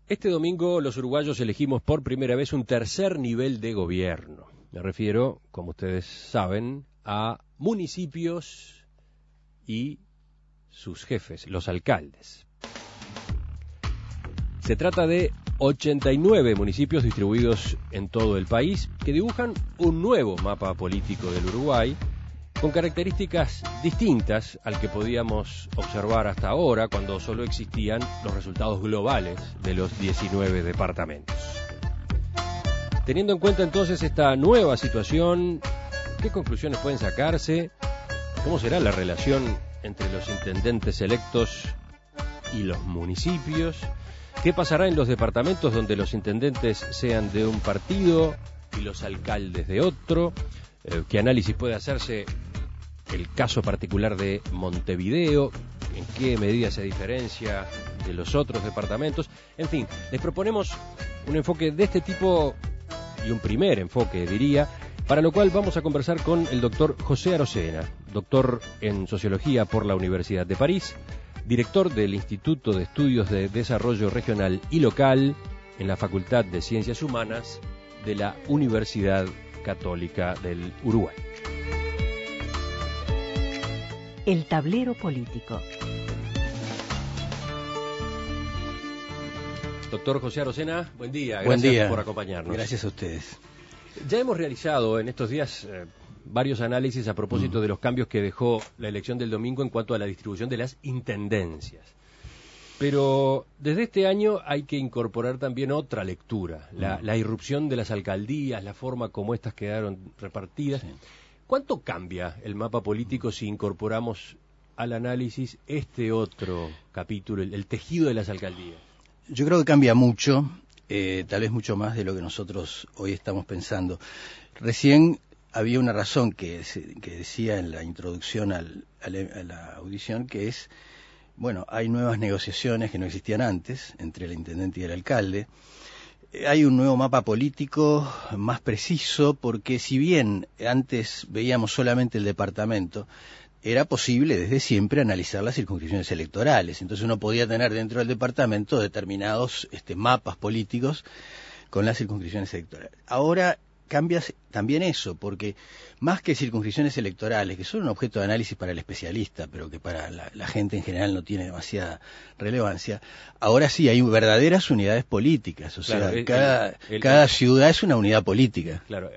Este domingo los uruguayos elegimos por primera vez un tercer nivel de gobierno. Me refiero, como ustedes saben, a municipios y sus jefes, los alcaldes. Se trata de 89 municipios distribuidos en todo el país que dibujan un nuevo mapa político del Uruguay con características distintas al que podíamos observar hasta ahora cuando solo existían los resultados globales de los 19 departamentos. Teniendo en cuenta entonces esta nueva situación, ¿qué conclusiones pueden sacarse? ¿Cómo será la relación entre los intendentes electos y los municipios? ¿Qué pasará en los departamentos donde los intendentes sean de un partido y los alcaldes de otro? ¿Qué análisis puede hacerse el caso particular de Montevideo? ¿En qué medida se diferencia de los otros departamentos? En fin, les proponemos un enfoque de este tipo y un primer enfoque, diría, para lo cual vamos a conversar con el doctor José Arocena, doctor en Sociología por la Universidad de París, director del Instituto de Estudios de Desarrollo Regional y Local en la Facultad de Ciencias Humanas de la Universidad Católica del Uruguay. El tablero político. Doctor José Arocena, buen día. Buen día. Gracias por acompañarnos. Gracias a ustedes. Ya hemos realizado en estos días varios análisis a propósito de los cambios que dejó la elección del domingo en cuanto a la distribución de las intendencias. Pero desde este año hay que incorporar también otra lectura, la irrupción de las alcaldías, la forma como estas quedaron repartidas. Sí. ¿Cuánto cambia el mapa político si incorporamos al análisis este otro capítulo, el tejido de las alcaldías? Yo creo que cambia mucho, tal vez mucho más de lo que nosotros hoy estamos pensando. Recién había una razón que decía en la introducción a la audición, que es, bueno, hay nuevas negociaciones que no existían antes entre el intendente y el alcalde. Hay un nuevo mapa político más preciso, porque si bien antes veíamos solamente el departamento, era posible desde siempre analizar las circunscripciones electorales. Entonces uno podía tener dentro del departamento determinados mapas políticos con las circunscripciones electorales. Ahora cambia también eso, porque más que circunscripciones electorales, que son un objeto de análisis para el especialista, pero que para la gente en general no tiene demasiada relevancia, ahora sí hay verdaderas unidades políticas, o sea, cada ciudad es una unidad política. Claro,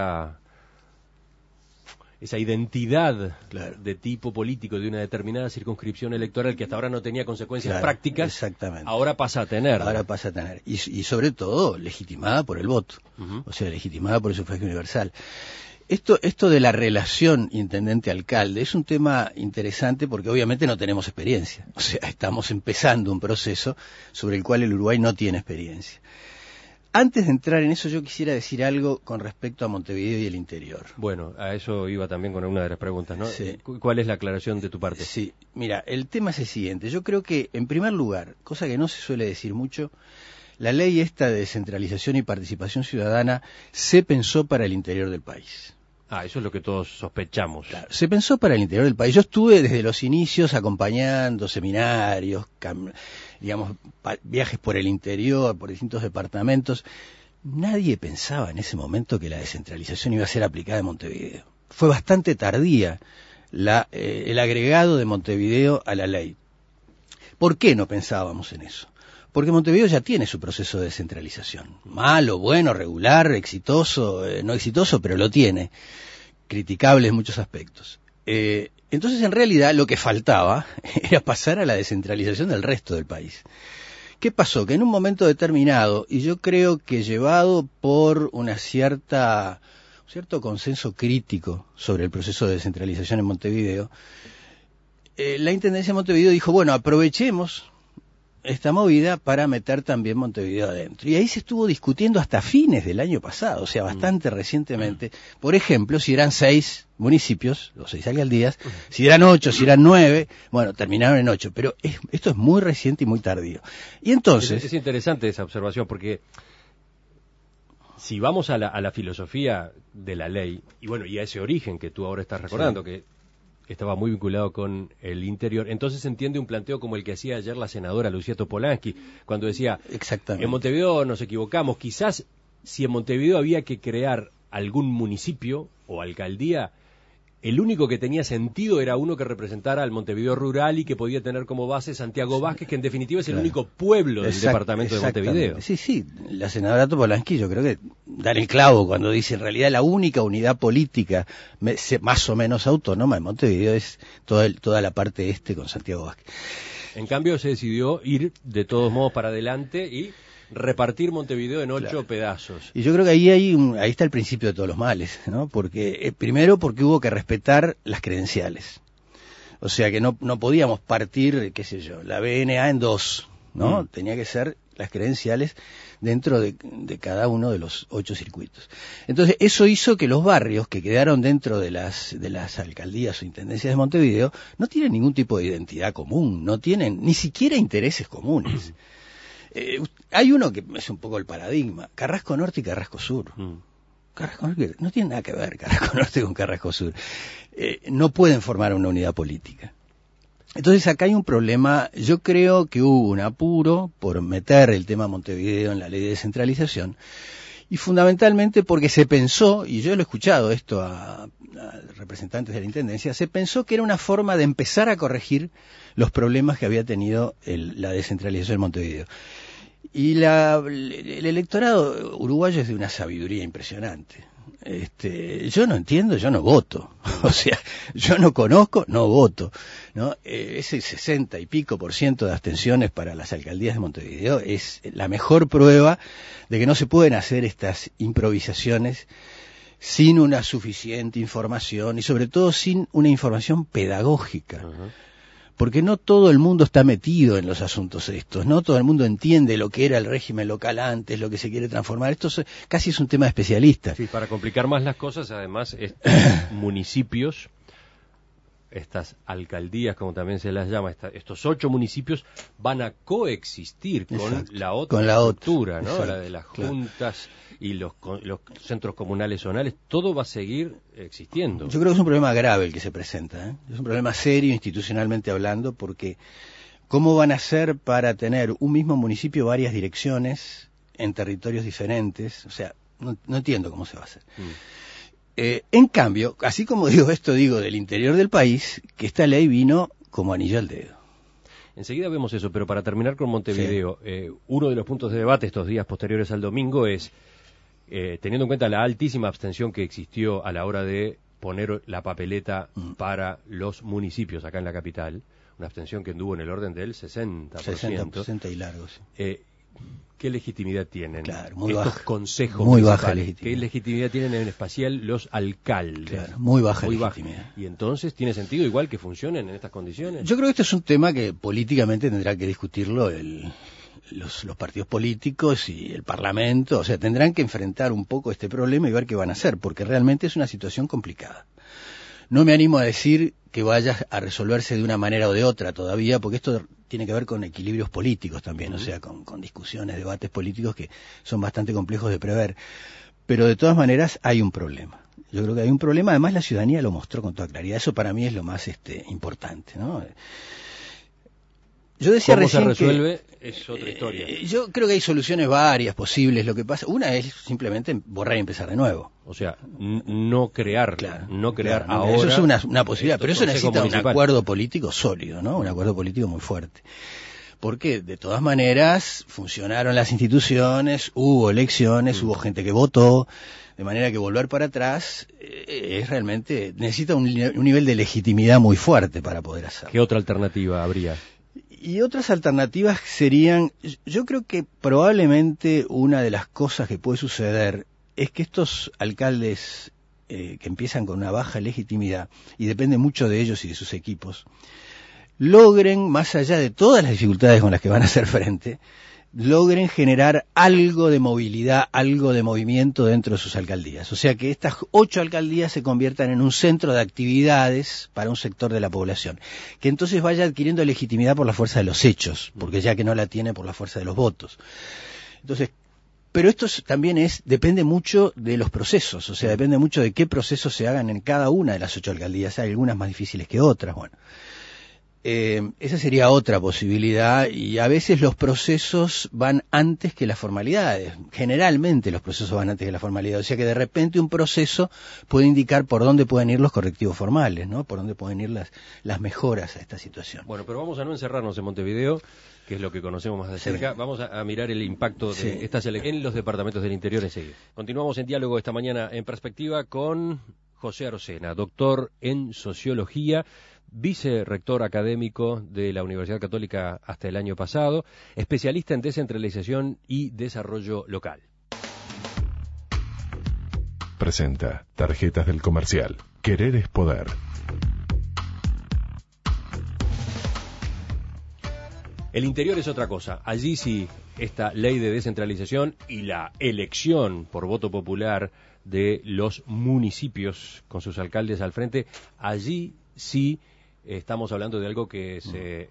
esa identidad de tipo político de una determinada circunscripción electoral que hasta ahora no tenía consecuencias prácticas, exactamente, ahora pasa a tener. Ahora pasa a tener. Y sobre todo legitimada por el voto, o sea, legitimada por el sufragio universal. Esto de la relación intendente-alcalde es un tema interesante porque obviamente no tenemos experiencia. O sea, estamos empezando un proceso sobre el cual el Uruguay no tiene experiencia. Antes de entrar en eso, yo quisiera decir algo con respecto a Montevideo y el interior. Bueno, a eso iba también con una de las preguntas, ¿no? Sí. ¿Cuál es la aclaración de tu parte? Sí, mira, el tema es el siguiente. Yo creo que, en primer lugar, cosa que no se suele decir mucho, la ley esta de descentralización y participación ciudadana se pensó para el interior del país. Eso es lo que todos sospechamos. Claro, se pensó para el interior del país. Yo estuve desde los inicios acompañando seminarios, viajes por el interior, por distintos departamentos. Nadie pensaba en ese momento que la descentralización iba a ser aplicada en Montevideo. Fue bastante tardía el agregado de Montevideo a la ley. ¿Por qué no pensábamos en eso? Porque Montevideo ya tiene su proceso de descentralización. Malo, bueno, regular, exitoso, no exitoso, pero lo tiene. Criticable en muchos aspectos. Entonces, en realidad, lo que faltaba era pasar a la descentralización del resto del país. ¿Qué pasó? Que en un momento determinado, y yo creo que llevado por un cierto consenso crítico sobre el proceso de descentralización en Montevideo, la Intendencia de Montevideo dijo, bueno, aprovechemos esta movida para meter también Montevideo adentro. Y ahí se estuvo discutiendo hasta fines del año pasado, o sea, bastante recientemente. Por ejemplo, si eran 6 municipios, o 6 alcaldías, si eran 8, si eran 9, bueno, terminaron en 8. Pero esto es muy reciente y muy tardío. Y entonces... Es interesante esa observación, porque si vamos a la filosofía de la ley, y bueno, y a ese origen que tú ahora estás recordando, que estaba muy vinculado con el interior. Entonces se entiende un planteo como el que hacía ayer la senadora Lucía Topolansky, cuando decía, exactamente, en Montevideo nos equivocamos, quizás si en Montevideo había que crear algún municipio o alcaldía, el único que tenía sentido era uno que representara al Montevideo rural y que podía tener como base Santiago Vázquez, que en definitiva es el único pueblo del departamento de Montevideo. Sí, sí, la senadora Topolansky yo creo que da el clavo cuando dice en realidad la única unidad política más o menos autónoma de Montevideo es toda la parte este con Santiago Vázquez. En cambio se decidió ir de todos modos para adelante y repartir Montevideo en 8 pedazos. Y yo creo que ahí está el principio de todos los males, ¿no? Porque primero porque hubo que respetar las credenciales. O sea que no podíamos partir, qué sé yo, la BNA en 2, ¿no? Tenía que ser las credenciales dentro de cada uno de los 8 circuitos. Entonces, eso hizo que los barrios que quedaron dentro de las alcaldías o intendencias de Montevideo no tienen ningún tipo de identidad común, no tienen ni siquiera intereses comunes. Hay uno que es un poco el paradigma, Carrasco Norte y Carrasco Sur. Carrasco Norte no tiene nada que ver Carrasco Norte con Carrasco Sur. No pueden formar una unidad política. Entonces acá hay un problema. Yo creo que hubo un apuro por meter el tema Montevideo en la ley de descentralización, y fundamentalmente porque se pensó, y yo lo he escuchado esto a representantes de la Intendencia, se pensó que era una forma de empezar a corregir los problemas que había tenido la descentralización de Montevideo. Y el electorado uruguayo es de una sabiduría impresionante. Yo no entiendo, yo no voto. O sea, yo no conozco, no voto, ¿no? Ese 60 y pico % de abstenciones para las alcaldías de Montevideo es la mejor prueba de que no se pueden hacer estas improvisaciones sin una suficiente información y sobre todo sin una información pedagógica. Porque no todo el mundo está metido en los asuntos estos, no todo el mundo entiende lo que era el régimen local antes, lo que se quiere transformar. Esto casi es un tema de especialistas. Sí, para complicar más las cosas, además, estos municipios, estas alcaldías, como también se las llama, estos 8 municipios van a coexistir con la otra estructura, ¿no? La de las juntas y los centros comunales zonales, todo va a seguir existiendo. Yo creo que es un problema grave el que se presenta, ¿eh? Es un problema serio institucionalmente hablando, porque ¿cómo van a hacer para tener un mismo municipio varias direcciones en territorios diferentes? O sea, no entiendo cómo se va a hacer. En cambio, así como digo esto, digo del interior del país, que esta ley vino como anillo al dedo. Enseguida vemos eso, pero para terminar con Montevideo, uno de los puntos de debate estos días posteriores al domingo es, teniendo en cuenta la altísima abstención que existió a la hora de poner la papeleta para los municipios acá en la capital, una abstención que anduvo en el orden del 60%. 60% y largo, sí. ¿Qué legitimidad tienen muy estos baja, consejos muy municipales? Baja legitimidad. ¿Qué legitimidad tienen en especial los alcaldes? Claro, muy baja legitimidad. Y entonces, ¿tiene sentido igual que funcionen en estas condiciones? Yo creo que este es un tema que políticamente tendrá que discutirlo los partidos políticos y el Parlamento. O sea, tendrán que enfrentar un poco este problema y ver qué van a hacer, porque realmente es una situación complicada. No me animo a decir que vaya a resolverse de una manera o de otra todavía, porque esto tiene que ver con equilibrios políticos también, o sea, con discusiones, debates políticos que son bastante complejos de prever. Pero de todas maneras hay un problema. Yo creo que hay un problema, además la ciudadanía lo mostró con toda claridad. Eso para mí es lo más importante, ¿no? Yo decía ¿Cómo se recién resuelve? Es otra historia. Yo creo que hay soluciones varias posibles. Lo que pasa, una es simplemente borrar y empezar de nuevo. O sea, no crear ahora. Eso es una posibilidad, pero eso necesita un acuerdo político sólido, ¿no? Un acuerdo político muy fuerte. Porque de todas maneras funcionaron las instituciones, hubo elecciones, hubo gente que votó, de manera que volver para atrás es realmente necesita un nivel de legitimidad muy fuerte para poder hacerlo. ¿Qué otra alternativa habría? Y otras alternativas serían, yo creo que probablemente una de las cosas que puede suceder es que estos alcaldes que empiezan con una baja legitimidad, y depende mucho de ellos y de sus equipos, logren, más allá de todas las dificultades con las que van a hacer frente, logren generar algo de movilidad, algo de movimiento dentro de sus alcaldías. O sea, que estas 8 alcaldías se conviertan en un centro de actividades para un sector de la población, que entonces vaya adquiriendo legitimidad por la fuerza de los hechos, porque ya que no la tiene por la fuerza de los votos. Entonces, Pero esto también depende mucho de los procesos, o sea, depende mucho de qué procesos se hagan en cada una de las 8 alcaldías. Hay algunas más difíciles que otras, bueno. Esa sería otra posibilidad, y a veces los procesos van antes que las formalidades. Generalmente los procesos van antes que las formalidades, o sea que de repente un proceso puede indicar por dónde pueden ir los correctivos formales, ¿no? Por dónde pueden ir las mejoras a esta situación. Bueno, pero vamos a no encerrarnos en Montevideo, que es lo que conocemos más de cerca. Sí. Vamos a mirar el impacto de estas elecciones en los departamentos del interior enseguida. Continuamos en diálogo esta mañana en Perspectiva con José Arocena, doctor en Sociología, vicerrector académico de la Universidad Católica hasta el año pasado, especialista en descentralización y desarrollo local. Presenta Tarjetas del Comercial. Querer es poder. El interior es otra cosa. Allí sí, esta ley de descentralización y la elección por voto popular de los municipios con sus alcaldes al frente, allí sí estamos hablando de algo que se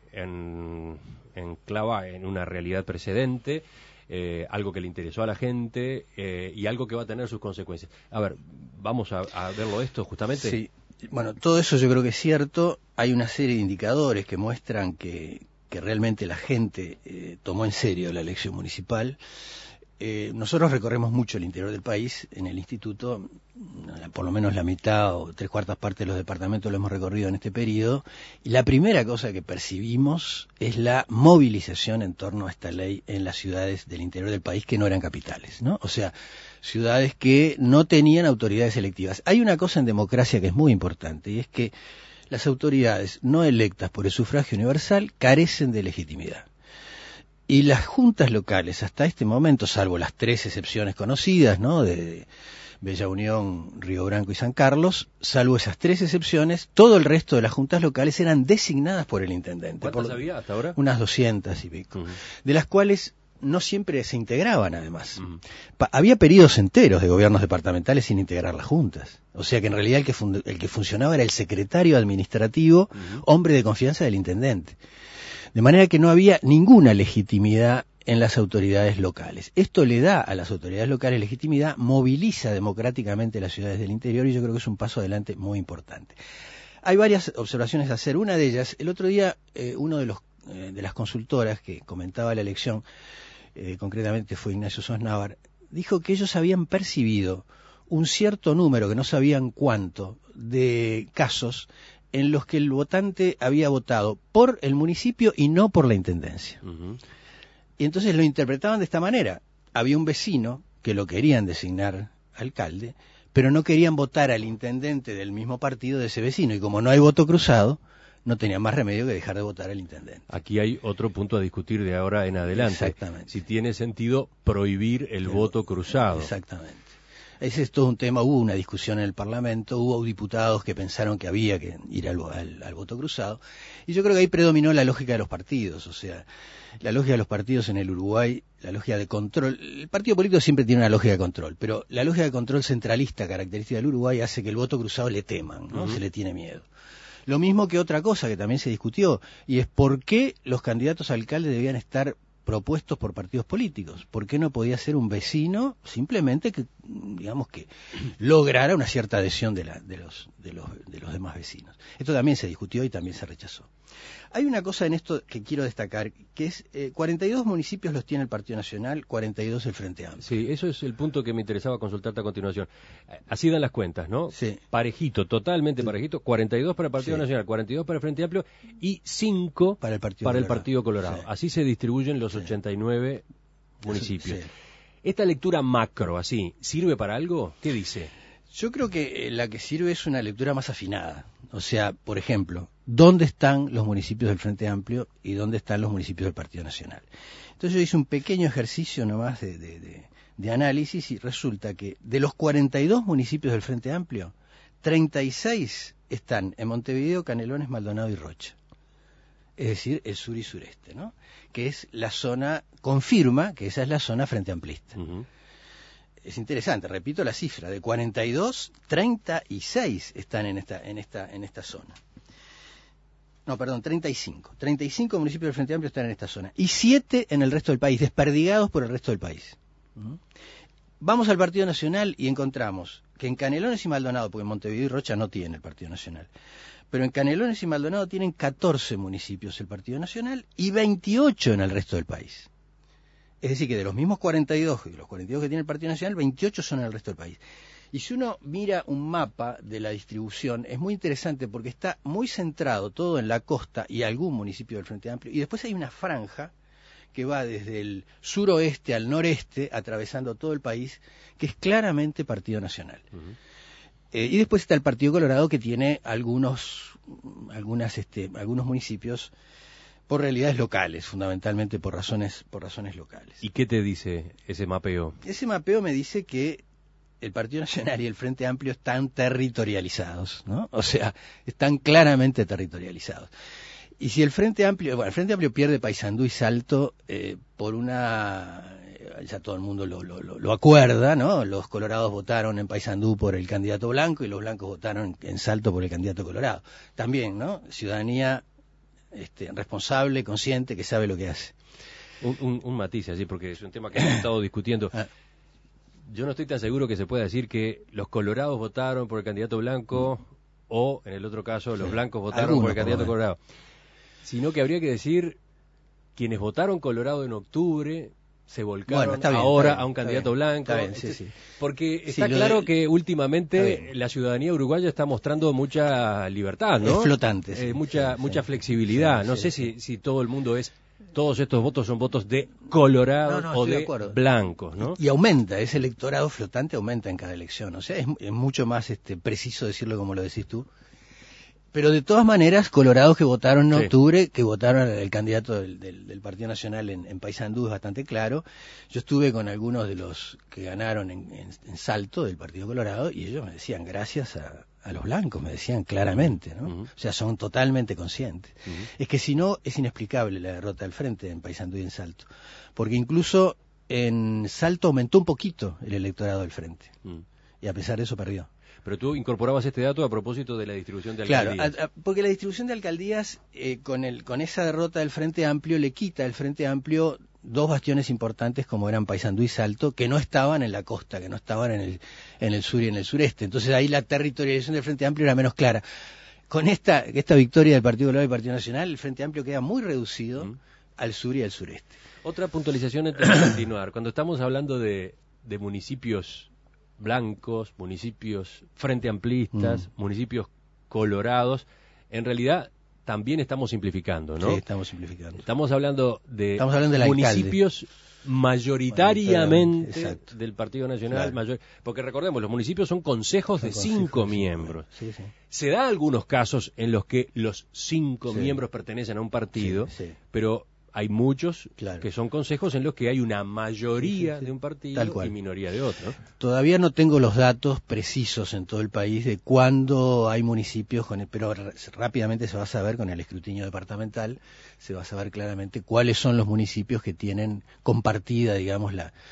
enclava en una realidad precedente, algo que le interesó a la gente y algo que va a tener sus consecuencias. A ver, vamos a verlo esto justamente. Sí, bueno, todo eso yo creo que es cierto. Hay una serie de indicadores que muestran que realmente la gente tomó en serio la elección municipal. Nosotros recorremos mucho el interior del país en el instituto, por lo menos la mitad o 3/4 partes de los departamentos lo hemos recorrido en este periodo, y la primera cosa que percibimos es la movilización en torno a esta ley en las ciudades del interior del país que no eran capitales, ¿no? O sea, ciudades que no tenían autoridades electivas. Hay una cosa en democracia que es muy importante, y es que las autoridades no electas por el sufragio universal carecen de legitimidad. Y las juntas locales, hasta este momento, salvo las 3 excepciones conocidas, ¿no?, de Bella Unión, Río Branco y San Carlos, salvo esas 3 excepciones, todo el resto de las juntas locales eran designadas por el intendente. ¿Cuántas había hasta ahora? Unas 200 y pico, de las cuales no siempre se integraban, además. Había periodos enteros de gobiernos departamentales sin integrar las juntas. O sea que en realidad el que funcionaba era el secretario administrativo, hombre de confianza del intendente. De manera que no había ninguna legitimidad en las autoridades locales. Esto le da a las autoridades locales legitimidad, moviliza democráticamente las ciudades del interior, y yo creo que es un paso adelante muy importante. Hay varias observaciones a hacer. Una de ellas, el otro día, uno de las consultoras que comentaba la elección, concretamente fue Ignacio Sosnávar, dijo que ellos habían percibido un cierto número, que no sabían cuánto, de casos en los que el votante había votado por el municipio y no por la intendencia. Y entonces lo interpretaban de esta manera. Había un vecino que lo querían designar alcalde, pero no querían votar al intendente del mismo partido de ese vecino, y como no hay voto cruzado, no tenían más remedio que dejar de votar al intendente. Aquí hay otro punto a discutir de ahora en adelante. Exactamente. Si tiene sentido prohibir el voto cruzado. Exactamente. Ese es todo un tema. Hubo una discusión en el Parlamento, hubo diputados que pensaron que había que ir al voto cruzado, y yo creo que ahí predominó la lógica de los partidos. O sea, la lógica de los partidos en el Uruguay, la lógica de control. El partido político siempre tiene una lógica de control, pero la lógica de control centralista característica del Uruguay hace que el voto cruzado le teman, ¿no? Se le tiene miedo. Lo mismo que otra cosa que también se discutió, y es por qué los candidatos a alcalde debían estar propuestos por partidos políticos. ¿Por qué no podía ser un vecino simplemente que, digamos, que lograra una cierta adhesión de los demás vecinos? Esto también se discutió y también se rechazó. Hay una cosa en esto que quiero destacar, que es 42 municipios los tiene el Partido Nacional, 42 el Frente Amplio. Sí, eso es el punto que me interesaba consultarte a continuación. Así dan las cuentas, ¿no? Sí. Parejito, totalmente parejito. 42 para el Partido Nacional, 42 para el Frente Amplio y 5 para el Partido Colorado. Sí. Así se distribuyen los 89 municipios. Sí. Esta lectura macro, así, ¿sirve para algo? ¿Qué dice? Yo creo que la que sirve es una lectura más afinada. O sea, por ejemplo, ¿dónde están los municipios del Frente Amplio y dónde están los municipios del Partido Nacional? Entonces yo hice un pequeño ejercicio nomás de análisis, y resulta que de los 42 municipios del Frente Amplio, 36 están en Montevideo, Canelones, Maldonado y Rocha. Es decir, el sur y sureste, ¿no? Que es la zona, confirma que esa es la zona frente amplista. Es interesante, repito la cifra, de 42, 36 están en esta zona. No, perdón, 35. 35 municipios del Frente Amplio están en esta zona. Y 7 en el resto del país, desperdigados por el resto del país. Vamos al Partido Nacional y encontramos que en Canelones y Maldonado, porque Montevideo y Rocha no tiene el Partido Nacional, pero en Canelones y Maldonado tienen 14 municipios el Partido Nacional y 28 en el resto del país. Es decir, que de los mismos 42, de los 42 que tiene el Partido Nacional, 28 son en el resto del país. Y si uno mira un mapa de la distribución, es muy interesante porque está muy centrado todo en la costa y algún municipio del Frente Amplio, y después hay una franja que va desde el suroeste al noreste, atravesando todo el país, que es claramente Partido Nacional. Y después está el Partido Colorado, que tiene algunos municipios por realidades locales, fundamentalmente por razones locales. ¿Y qué te dice ese mapeo? Ese mapeo me dice que el Partido Nacional y el Frente Amplio están territorializados, ¿no? O sea, están claramente territorializados. Y si el Frente Amplio pierde Paysandú y Salto por ya todo el mundo lo acuerda, ¿no? Los colorados votaron en Paysandú por el candidato blanco y los blancos votaron en Salto por el candidato colorado. También, ¿no? Ciudadanía responsable, consciente, que sabe lo que hace. Un matiz así, porque es un tema que hemos estado discutiendo. Yo no estoy tan seguro que se pueda decir que los colorados votaron por el candidato blanco o, en el otro caso, los blancos votaron por el candidato colorado. Sino que habría que decir quienes votaron colorado en octubre se volcaron ahora a un candidato blanco. Sí. Porque está claro que últimamente la ciudadanía uruguaya está mostrando mucha libertad, ¿no? Es flotante. Mucha flexibilidad. No sé si todo el mundo todos estos votos son votos de colorados o de blancos, ¿no? Y aumenta, ese electorado flotante aumenta en cada elección. O sea, es mucho más preciso decirlo como lo decís tú. Pero de todas maneras, colorados que votaron en octubre, que votaron al candidato del Partido Nacional en Paysandú, es bastante claro. Yo estuve con algunos de los que ganaron en Salto del Partido Colorado y ellos me decían gracias a los blancos, me decían claramente, ¿no? O sea, son totalmente conscientes. Es que si no, es inexplicable la derrota del Frente en Paysandú y en Salto. Porque incluso en Salto aumentó un poquito el electorado del Frente. Y a pesar de eso perdió. Pero tú incorporabas este dato a propósito de la distribución de alcaldías. Claro, porque la distribución de alcaldías, con esa derrota del Frente Amplio, le quita al Frente Amplio dos bastiones importantes como eran Paysandú y Salto, que no estaban en la costa, que no estaban en el sur y en el sureste. Entonces ahí la territorialización del Frente Amplio era menos clara. Con esta victoria del Partido Colorado y Partido Nacional, el Frente Amplio queda muy reducido al sur y al sureste. Otra puntualización antes de continuar. Cuando estamos hablando de municipios blancos, municipios frente amplistas, municipios colorados, en realidad también estamos simplificando, ¿no? Sí, estamos simplificando. Estamos hablando de municipios mayoritariamente del Partido Nacional, porque recordemos, los municipios son consejos de 5 miembros. Sí. Se da algunos casos en los que los 5 miembros pertenecen a un partido, pero hay muchos que son consejos en los que hay una mayoría de un partido y minoría de otro. Todavía no tengo los datos precisos en todo el país de cuándo hay municipios, pero rápidamente se va a saber con el escrutinio departamental, se va a saber claramente cuáles son los municipios que tienen compartida, digamos,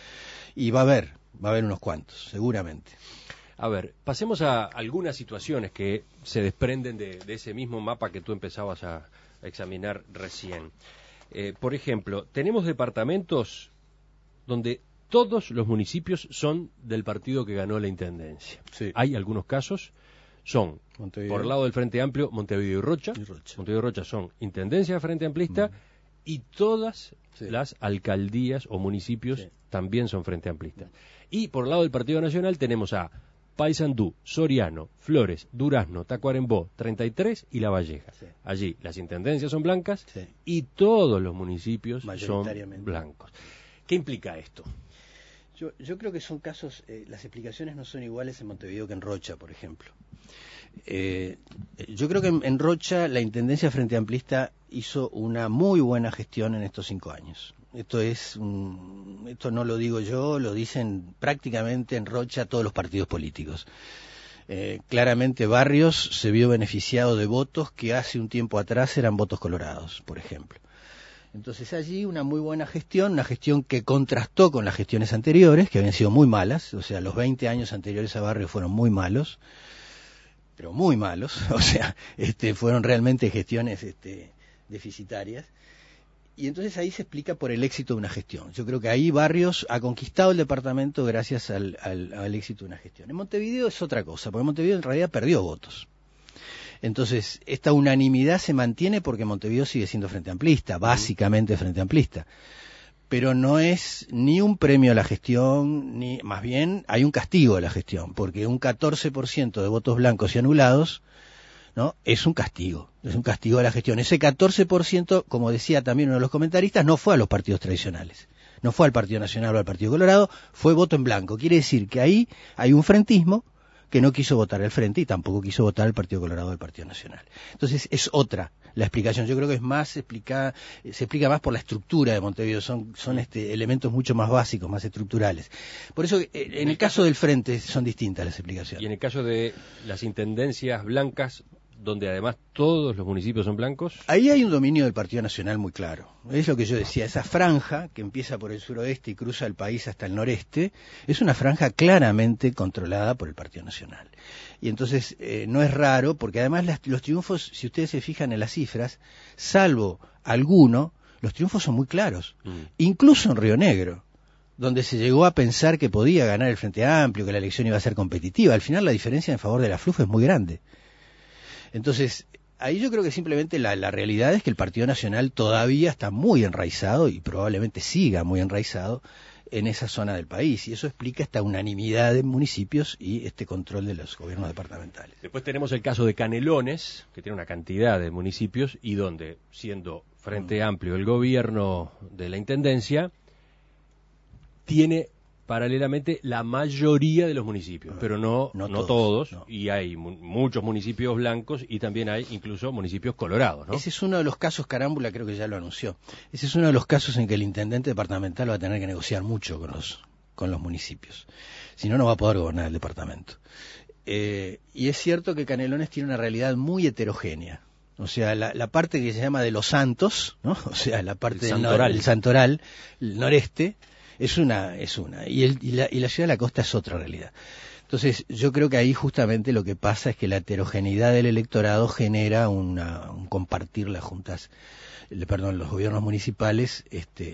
y va a haber unos cuantos, seguramente. A ver, pasemos a algunas situaciones que se desprenden de ese mismo mapa que tú empezabas a examinar recién. Por ejemplo, tenemos departamentos donde todos los municipios son del partido que ganó la intendencia. Sí. Hay algunos casos, son, por el lado del Frente Amplio, Montevideo y Rocha. Montevideo y Rocha son intendencia de Frente Amplista y todas las alcaldías o municipios también son Frente Amplistas. Y por el lado del Partido Nacional tenemos a Paysandú, Soriano, Flores, Durazno, Tacuarembó, 33 y La Valleja. Sí. Allí las intendencias son blancas y todos los municipios son blancos. ¿Qué implica esto? Yo creo que son casos, las explicaciones no son iguales en Montevideo que en Rocha, por ejemplo. Yo creo que en Rocha la intendencia Frente Amplista hizo una muy buena gestión en estos 5 años. Esto no lo digo yo, lo dicen prácticamente en Rocha todos los partidos políticos. Claramente Barrios se vio beneficiado de votos que hace un tiempo atrás eran votos colorados, por ejemplo. Entonces allí una muy buena gestión, una gestión que contrastó con las gestiones anteriores, que habían sido muy malas, o sea, los 20 años anteriores a Barrios fueron muy malos, pero muy malos, o sea, fueron realmente gestiones deficitarias. Y entonces ahí se explica por el éxito de una gestión. Yo creo que ahí Barrios ha conquistado el departamento gracias al éxito de una gestión. En Montevideo es otra cosa, porque Montevideo en realidad perdió votos. Entonces, esta unanimidad se mantiene porque Montevideo sigue siendo frente amplista, básicamente frente amplista. Pero no es ni un premio a la gestión, ni más bien hay un castigo a la gestión, porque un 14% de votos blancos y anulados, ¿no? Es un castigo a la gestión. Ese 14%, como decía también uno de los comentaristas, no fue a los partidos tradicionales, no fue al Partido Nacional o al Partido Colorado, fue voto en blanco. Quiere decir que ahí hay un frentismo que no quiso votar al Frente y tampoco quiso votar al Partido Colorado o al Partido Nacional. Entonces es otra la explicación. Yo creo que es más explicada, se explica más por la estructura de Montevideo, son elementos mucho más básicos, más estructurales. Por eso en el caso del Frente son distintas las explicaciones. Y en el caso de las intendencias blancas, donde además todos los municipios son blancos. Ahí hay un dominio del Partido Nacional muy claro. Es lo que yo decía, esa franja que empieza por el suroeste y cruza el país hasta el noreste, es una franja claramente controlada por el Partido Nacional. Y entonces no es raro, porque además los triunfos, si ustedes se fijan en las cifras, salvo alguno, los triunfos son muy claros. Incluso en Río Negro, donde se llegó a pensar que podía ganar el Frente Amplio, que la elección iba a ser competitiva. Al final la diferencia en favor de la FLUF es muy grande. Entonces, ahí yo creo que simplemente la realidad es que el Partido Nacional todavía está muy enraizado y probablemente siga muy enraizado en esa zona del país. Y eso explica esta unanimidad de municipios y este control de los gobiernos departamentales. Después tenemos el caso de Canelones, que tiene una cantidad de municipios y donde, siendo Frente Amplio el gobierno de la Intendencia, tiene paralelamente la mayoría de los municipios, pero no todos, no. Y hay muchos municipios blancos y también hay incluso municipios colorados, ¿no? Ese es uno de los casos, Carámbula creo que ya lo anunció, ese es uno de los casos en que el intendente departamental va a tener que negociar mucho con los municipios, si no, no va a poder gobernar el departamento. Y es cierto que Canelones tiene una realidad muy heterogénea. O sea, la parte que se llama de Los Santos, ¿no? O sea, la parte del Santoral, el noreste, es una, y la ciudad de la costa es otra realidad. Entonces, yo creo que ahí justamente lo que pasa es que la heterogeneidad del electorado genera un compartir los gobiernos municipales.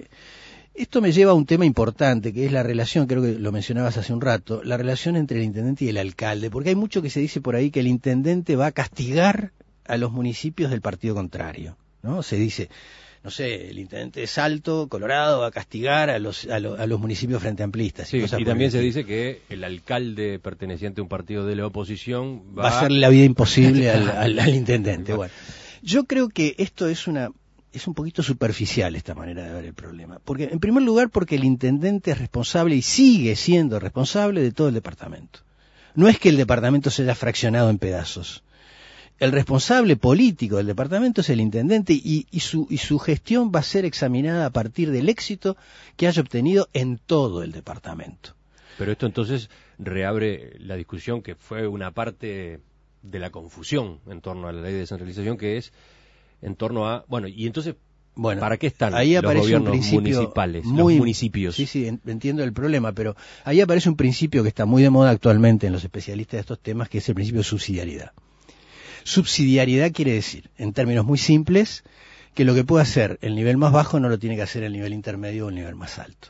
Esto me lleva a un tema importante, que es la relación, creo que lo mencionabas hace un rato, la relación entre el intendente y el alcalde, porque hay mucho que se dice por ahí que el intendente va a castigar a los municipios del partido contrario, ¿no? Se dice, no sé, el intendente de Salto, Colorado, va a castigar a los municipios frente amplistas. Sí, y también se dice que el alcalde perteneciente a un partido de la oposición va a hacerle la vida imposible al intendente. Bueno, yo creo que esto es un poquito superficial esta manera de ver el problema. Porque, en primer lugar, porque el intendente es responsable y sigue siendo responsable de todo el departamento. No es que el departamento se haya fraccionado en pedazos. El responsable político del departamento es el intendente y su gestión va a ser examinada a partir del éxito que haya obtenido en todo el departamento. Pero esto entonces reabre la discusión que fue una parte de la confusión en torno a la ley de descentralización, que es en torno a... Bueno, y entonces, ¿para qué están ahí los gobiernos municipales, los municipios? Sí, entiendo el problema, pero ahí aparece un principio que está muy de moda actualmente en los especialistas de estos temas, que es el principio de subsidiariedad. Subsidiariedad quiere decir, en términos muy simples, que lo que puede hacer el nivel más bajo no lo tiene que hacer el nivel intermedio o el nivel más alto.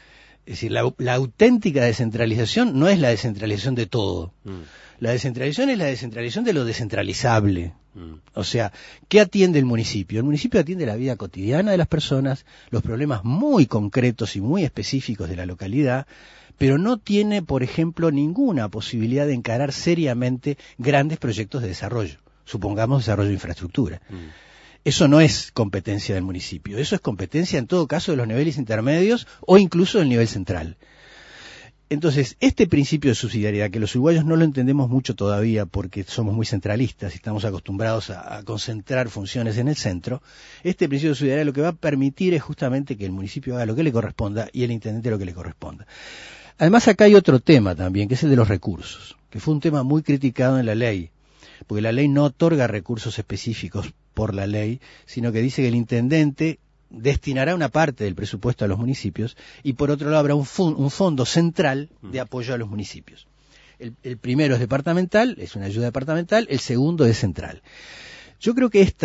Es decir, la auténtica descentralización no es la descentralización de todo. La descentralización es la descentralización de lo descentralizable. O sea, ¿qué atiende el municipio? El municipio atiende la vida cotidiana de las personas, los problemas muy concretos y muy específicos de la localidad, pero no tiene, por ejemplo, ninguna posibilidad de encarar seriamente grandes proyectos de desarrollo. Supongamos desarrollo de infraestructura. Eso no es competencia del municipio, eso es competencia en todo caso de los niveles intermedios o incluso del nivel central. Entonces, este principio de subsidiariedad, que los uruguayos no lo entendemos mucho todavía porque somos muy centralistas y estamos acostumbrados a concentrar funciones en el centro, este principio de subsidiariedad lo que va a permitir es justamente que el municipio haga lo que le corresponda y el intendente lo que le corresponda. Además, acá hay otro tema también, que es el de los recursos, que fue un tema muy criticado en la ley, porque la ley no otorga recursos específicos por la ley, sino que dice que el intendente destinará una parte del presupuesto a los municipios y por otro lado habrá un fondo central de apoyo a los municipios. El primero es departamental, es una ayuda departamental, el segundo es central. Yo creo que esta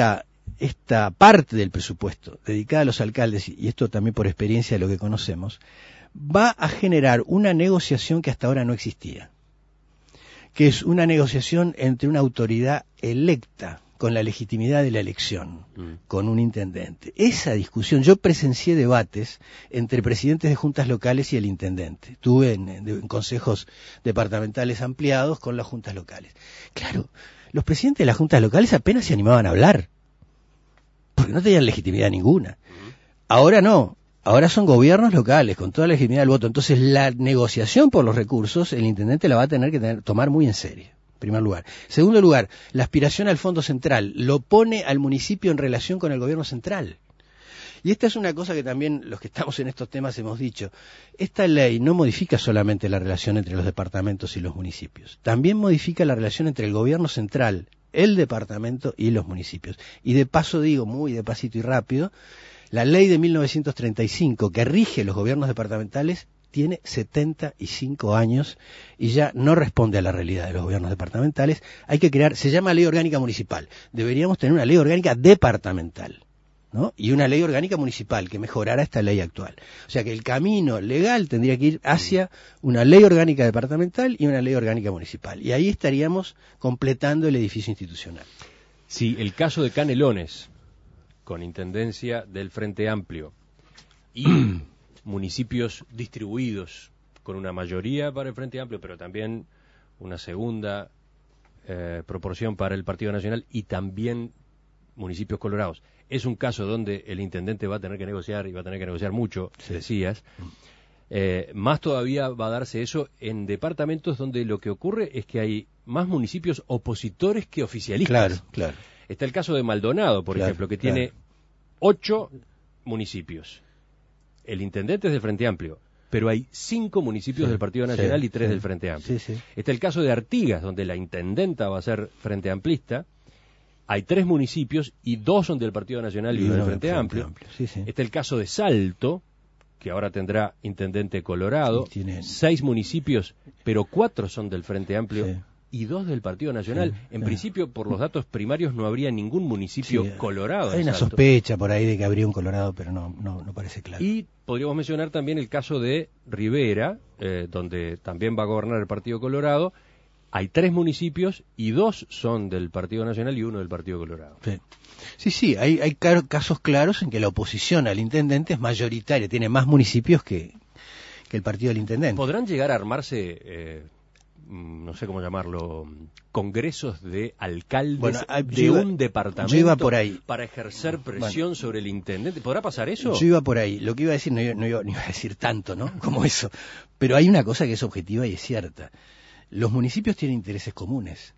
esta parte del presupuesto dedicada a los alcaldes, y esto también por experiencia de lo que conocemos, va a generar una negociación que hasta ahora no existía, que es una negociación entre una autoridad electa con la legitimidad de la elección, con un intendente. Esa discusión, yo presencié debates entre presidentes de juntas locales y el intendente. Estuve en consejos departamentales ampliados con las juntas locales. Claro, los presidentes de las juntas locales apenas se animaban a hablar, porque no tenían legitimidad ninguna. Ahora no. Ahora son gobiernos locales, con toda la legitimidad del voto. Entonces, la negociación por los recursos, el intendente la va a tener que tomar muy en serio, en primer lugar. Segundo lugar, la aspiración al Fondo Central lo pone al municipio en relación con el gobierno central. Y esta es una cosa que también los que estamos en estos temas hemos dicho. Esta ley no modifica solamente la relación entre los departamentos y los municipios. También modifica la relación entre el gobierno central, el departamento y los municipios. Y de paso digo, muy de pasito y rápido, la ley de 1935 que rige los gobiernos departamentales tiene 75 años y ya no responde a la realidad de los gobiernos departamentales. Hay que crear, se llama ley orgánica municipal. Deberíamos tener una ley orgánica departamental, ¿no? Y una ley orgánica municipal que mejorara esta ley actual. O sea que el camino legal tendría que ir hacia una ley orgánica departamental y una ley orgánica municipal. Y ahí estaríamos completando el edificio institucional. Sí, el caso de Canelones, con intendencia del Frente Amplio y municipios distribuidos con una mayoría para el Frente Amplio, pero también una segunda proporción para el Partido Nacional y también municipios colorados. Es un caso donde el intendente va a tener que negociar y va a tener que negociar mucho, sí. Decías. Más todavía va a darse eso en departamentos donde lo que ocurre es que hay más municipios opositores que oficialistas. Claro, claro. Está el caso de Maldonado, por ejemplo, que tiene 8 municipios. El intendente es del Frente Amplio, pero hay 5 municipios del Partido Nacional y 3 del Frente Amplio. Está el caso de Artigas, donde la intendenta va a ser Frente Amplista. Hay 3 municipios y 2 son del Partido Nacional y 1 del Frente Amplio. Está el caso de Salto, que ahora tendrá intendente Colorado. 6 municipios, pero 4 son del Frente Amplio y 2 del Partido Nacional. En principio, por los datos primarios, no habría ningún municipio colorado. Hay una sospecha por ahí de que habría un colorado, pero no parece claro. Y podríamos mencionar también el caso de Rivera, donde también va a gobernar el Partido Colorado. Hay 3 municipios y 2 son del Partido Nacional y 1 del Partido Colorado. Sí, hay casos claros en que la oposición al intendente es mayoritaria, tiene más municipios que el partido del intendente. ¿Podrán llegar a armarse, no sé cómo llamarlo, congresos de alcaldes de un departamento? Yo iba por ahí. Para ejercer presión sobre el intendente? ¿Podrá pasar eso? Yo iba por ahí. Lo que iba a decir, no iba a decir tanto, ¿no? Como eso. Pero hay una cosa que es objetiva y es cierta. Los municipios tienen intereses comunes.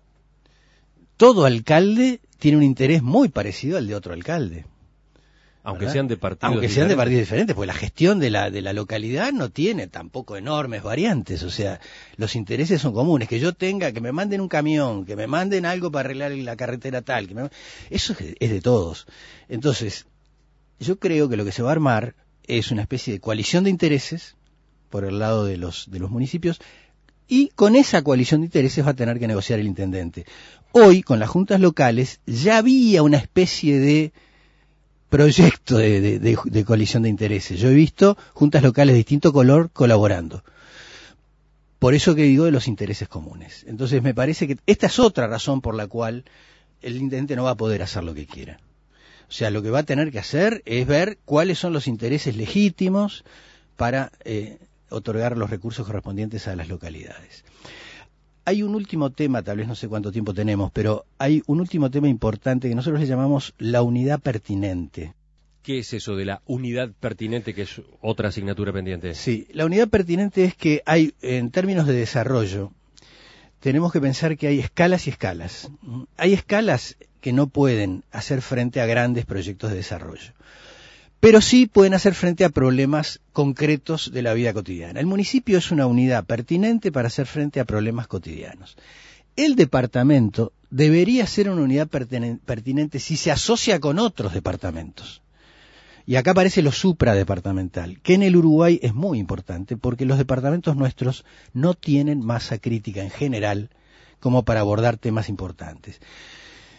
Todo alcalde tiene un interés muy parecido al de otro alcalde. Aunque sean de partidos diferentes, porque la gestión de la localidad no tiene tampoco enormes variantes. O sea, los intereses son comunes. Que yo tenga, que me manden un camión, que me manden algo para arreglar la carretera tal, eso es de todos. Entonces, yo creo que lo que se va a armar es una especie de coalición de intereses por el lado de los municipios. Y con esa coalición de intereses va a tener que negociar el intendente. Hoy, con las juntas locales, ya había una especie de proyecto de coalición de intereses. Yo he visto juntas locales de distinto color colaborando. Por eso que digo de los intereses comunes. Entonces me parece que esta es otra razón por la cual el intendente no va a poder hacer lo que quiera. O sea, lo que va a tener que hacer es ver cuáles son los intereses legítimos para otorgar los recursos correspondientes a las localidades. Hay un último tema, tal vez no sé cuánto tiempo tenemos, pero hay un último tema importante que nosotros le llamamos la unidad pertinente. ¿Qué es eso de la unidad pertinente, que es otra asignatura pendiente? Sí, la unidad pertinente es que hay, en términos de desarrollo, tenemos que pensar que hay escalas y escalas. Hay escalas que no pueden hacer frente a grandes proyectos de desarrollo, pero sí pueden hacer frente a problemas concretos de la vida cotidiana. El municipio es una unidad pertinente para hacer frente a problemas cotidianos. El departamento debería ser una unidad pertinente si se asocia con otros departamentos. Y acá aparece lo supradepartamental, que en el Uruguay es muy importante porque los departamentos nuestros no tienen masa crítica en general como para abordar temas importantes.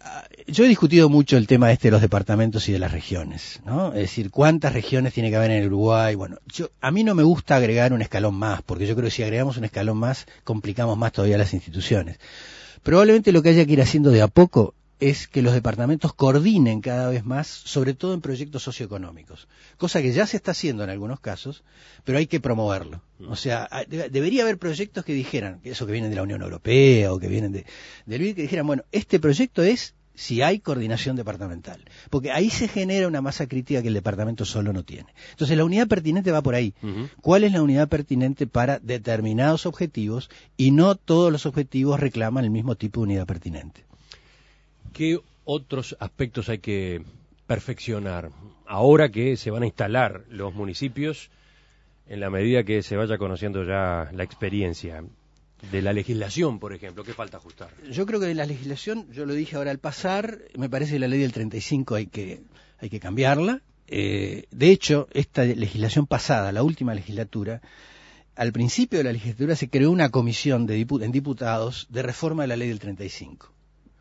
Yo he discutido mucho el tema de los departamentos y de las regiones, ¿no? Es decir, ¿cuántas regiones tiene que haber en el Uruguay? Bueno, a mí no me gusta agregar un escalón más, porque yo creo que si agregamos un escalón más, complicamos más todavía las instituciones. Probablemente lo que haya que ir haciendo de a poco es que los departamentos coordinen cada vez más, sobre todo en proyectos socioeconómicos, cosa que ya se está haciendo en algunos casos, pero hay que promoverlo. O sea, debería haber proyectos que dijeran, eso que vienen de la Unión Europea o que vienen del BID, que dijeran, bueno, este proyecto es si hay coordinación departamental, porque ahí se genera una masa crítica que el departamento solo no tiene. Entonces la unidad pertinente va por ahí. ¿Cuál es la unidad pertinente para determinados objetivos? Y no todos los objetivos reclaman el mismo tipo de unidad pertinente. ¿Qué otros aspectos hay que perfeccionar ahora que se van a instalar los municipios en la medida que se vaya conociendo ya la experiencia? De la legislación, por ejemplo, ¿qué falta ajustar? Yo creo que de la legislación, yo lo dije ahora al pasar, me parece que la ley del 35 hay que cambiarla. De hecho, esta legislación pasada, la última legislatura, al principio de la legislatura se creó una comisión en diputados de reforma de la ley del 35.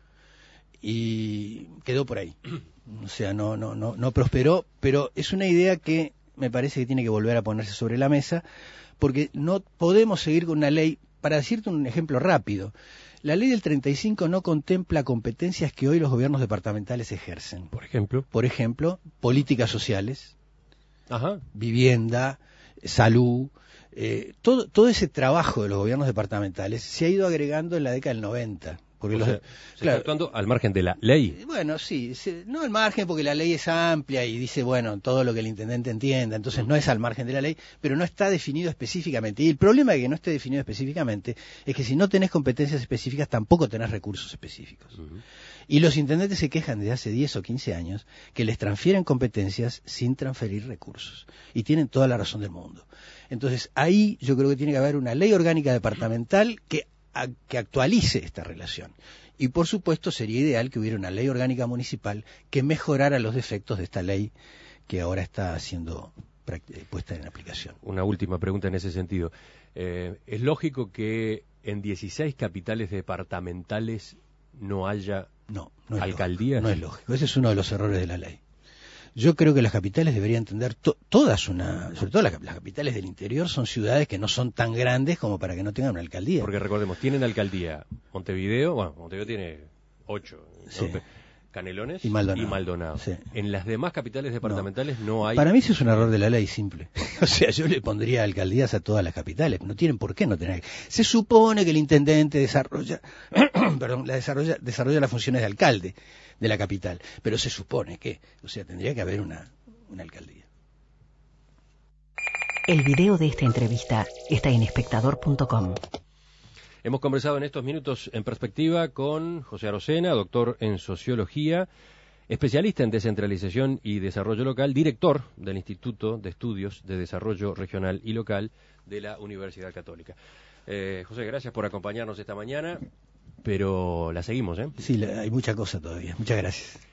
Y quedó por ahí. O sea, no prosperó, pero es una idea que me parece que tiene que volver a ponerse sobre la mesa, porque no podemos seguir con una ley. Para decirte un ejemplo rápido, la ley del 35 no contempla competencias que hoy los gobiernos departamentales ejercen. Por ejemplo, políticas sociales, Ajá. vivienda, salud, todo ese trabajo de los gobiernos departamentales se ha ido agregando en la década del 90. Porque se está actuando al margen de la ley. Bueno, sí, no al margen porque la ley es amplia y dice, bueno, todo lo que el intendente entienda, entonces no es al margen de la ley, pero no está definido específicamente. Y el problema de que no esté definido específicamente es que si no tenés competencias específicas, tampoco tenés recursos específicos. Y los intendentes se quejan desde hace 10 o 15 años que les transfieren competencias sin transferir recursos. Y tienen toda la razón del mundo. Entonces, ahí yo creo que tiene que haber una ley orgánica departamental que actualice esta relación. Y por supuesto sería ideal que hubiera una ley orgánica municipal que mejorara los defectos de esta ley que ahora está siendo puesta en aplicación. Una última pregunta en ese sentido. ¿Es lógico que en 16 capitales departamentales no haya alcaldías? No es lógico. Ese es uno de los errores de la ley. Yo creo que las capitales deberían tener sobre todo las capitales del interior son ciudades que no son tan grandes como para que no tengan una alcaldía. Porque recordemos, tienen alcaldía Montevideo tiene 8, sí. Canelones y Maldonado. Sí. En las demás capitales departamentales no hay... Para mí eso es un error de la ley simple. O sea, yo le pondría alcaldías a todas las capitales. No tienen por qué no tener. Se supone que el intendente desarrolla las funciones de alcalde de la capital, pero se supone que, o sea, tendría que haber una alcaldía. El video de esta entrevista está en espectador.com. Hemos conversado en estos minutos en perspectiva con José Arocena, doctor en Sociología, especialista en descentralización y desarrollo local, director del Instituto de Estudios de Desarrollo Regional y Local de la Universidad Católica. José, gracias por acompañarnos esta mañana, pero la seguimos, ¿eh? Sí, hay mucha cosa todavía. Muchas gracias.